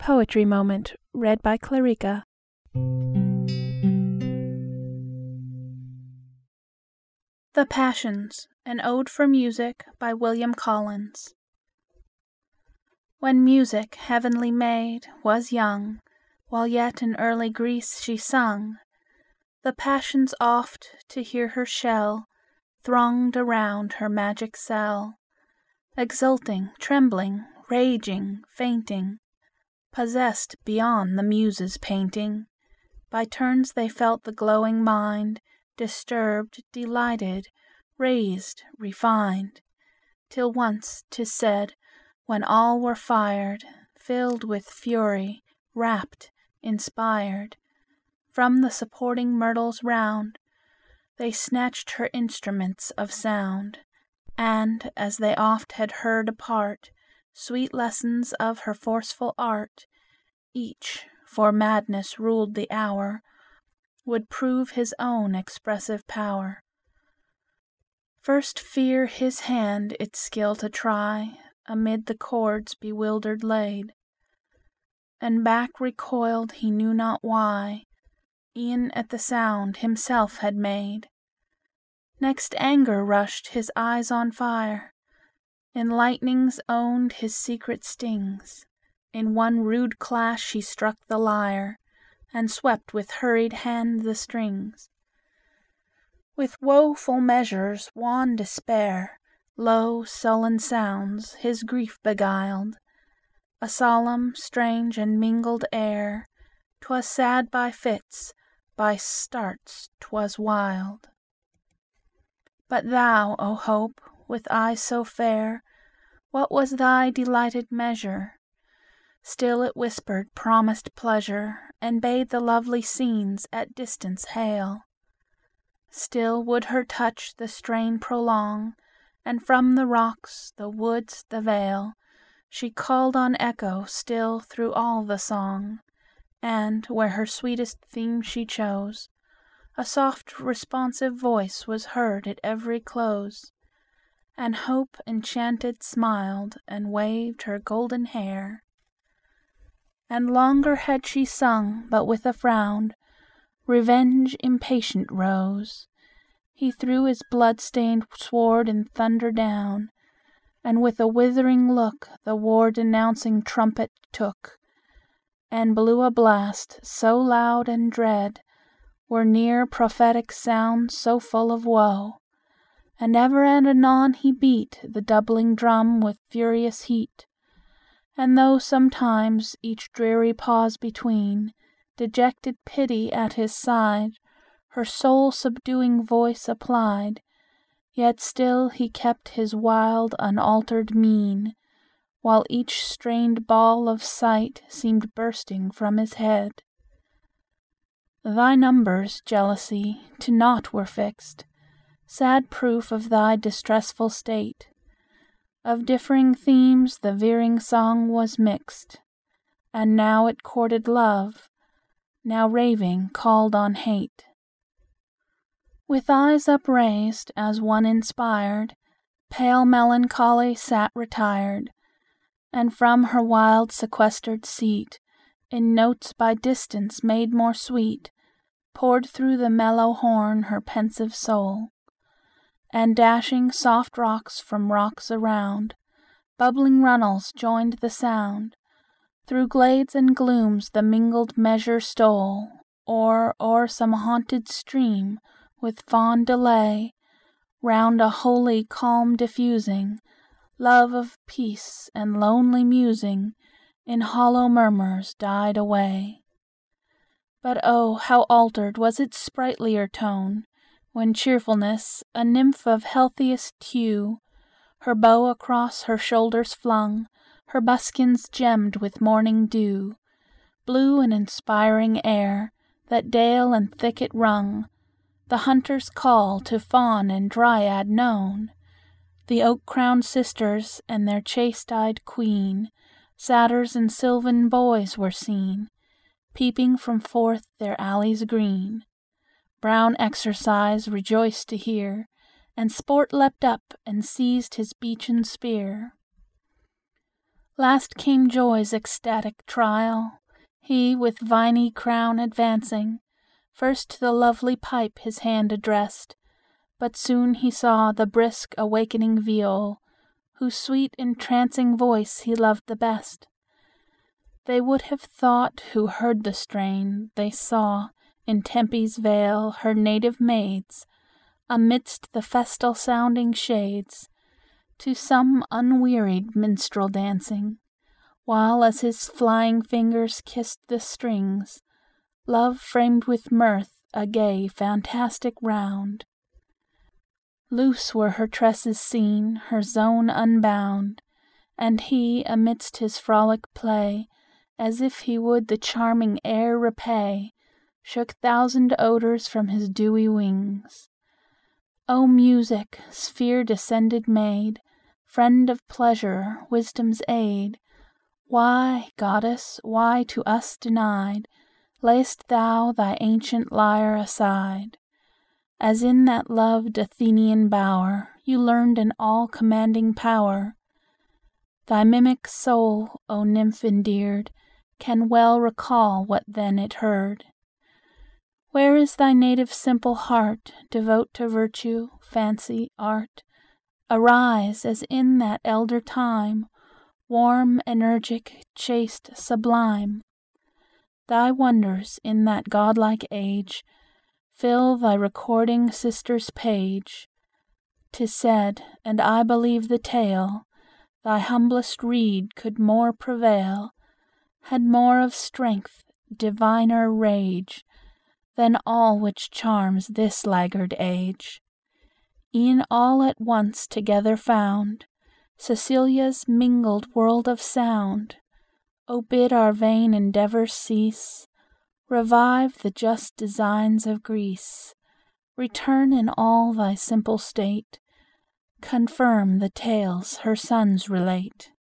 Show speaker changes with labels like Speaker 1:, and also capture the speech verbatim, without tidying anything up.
Speaker 1: Poetry Moment, read by Clarica. The Passions, an Ode for Music by William Collins. When music, heavenly made, was young, while yet in early Greece she sung, the passions oft, to hear her shell, thronged around her magic cell, exulting, trembling, raging, fainting, possessed beyond the Muses' painting. By turns they felt the glowing mind, disturbed, delighted, raised, refined, till once, 'tis said, when all were fired, filled with fury, rapt, inspired, from the supporting myrtles round, they snatched her instruments of sound, and, as they oft had heard apart sweet lessons of her forceful art, each, for madness ruled the hour, would prove his own expressive power. First fear his hand its skill to try, amid the chords bewildered laid, and back recoiled he knew not why, e'en at the sound himself had made. Next anger rushed his eyes on fire, in lightnings owned his secret stings, in one rude clash he struck the lyre, and swept with hurried hand the strings. With woeful measures, wan despair, low sullen sounds, his grief beguiled, a solemn, strange, and mingled air, 'twas sad by fits, by starts 'twas wild. But thou, O Hope, with eyes so fair, what was thy delighted measure? Still it whispered promised pleasure, and bade the lovely scenes at distance hail. Still would her touch the strain prolong, and from the rocks, the woods, the vale, she called on echo still through all the song, and, where her sweetest theme she chose, a soft responsive voice was heard at every close, and Hope enchanted smiled and waved her golden hair. And longer had she sung, but with a frown Revenge impatient rose. He threw his blood-stained sword in thunder down, and with a withering look the war-denouncing trumpet took, and blew a blast so loud and dread were near prophetic sounds so full of woe, and ever and anon he beat the doubling drum with furious heat, and though sometimes each dreary pause between dejected pity at his side her soul-subduing voice applied, yet still he kept his wild unaltered mien, while each strained ball of sight seemed bursting from his head. Thy numbers, Jealousy, to naught were fixed, sad proof of thy distressful state. Of differing themes the veering song was mixed, and now it courted love, now raving called on hate. With eyes upraised, as one inspired, pale Melancholy sat retired, and from her wild sequestered seat, in notes by distance made more sweet, poured through the mellow horn her pensive soul. And dashing soft rocks from rocks around, bubbling runnels joined the sound, through glades and glooms the mingled measure stole, or o'er some haunted stream, with fond delay, round a holy calm diffusing, love of peace and lonely musing, in hollow murmurs died away. But oh, how altered was its sprightlier tone, when Cheerfulness, a nymph of healthiest hue, her bow across her shoulders flung, her buskins gemmed with morning dew, blew an inspiring air, that dale and thicket rung, the hunter's call to fawn and dryad known. The oak-crowned sisters and their chaste-eyed queen, satyrs and sylvan boys were seen, peeping from forth their alleys green. Brown Exercise rejoiced to hear, and Sport leapt up and seized his beechen spear. Last came joy's ecstatic trial. He, with viny crown advancing, first to the lovely pipe his hand addressed, but soon he saw the brisk awakening viol, whose sweet entrancing voice he loved the best. They would have thought, who heard the strain, they saw, in Tempe's vale, her native maids, amidst the festal sounding shades, to some unwearied minstrel dancing, while as his flying fingers kissed the strings, Love framed with mirth a gay fantastic round. Loose were her tresses seen, her zone unbound, and he, amidst his frolic play, as if he would the charming air repay, shook thousand odors from his dewy wings. O music, sphere-descended maid, friend of pleasure, wisdom's aid, why, goddess, why to us denied, lay'st thou thy ancient lyre aside? As in that loved Athenian bower you learned an all-commanding power, thy mimic soul, O nymph endeared, can well recall what then it heard. Where is thy native simple heart, devote to virtue, fancy, art? Arise, as in that elder time, warm, energic, chaste, sublime. Thy wonders in that godlike age fill thy recording sister's page. 'Tis said, and I believe the tale, thy humblest reed could more prevail, had more of strength, diviner rage, than all which charms this laggard age. E'en all at once together found, Cecilia's mingled world of sound. O bid our vain endeavours cease, revive the just designs of Greece, return in all thy simple state, confirm the tales her sons relate.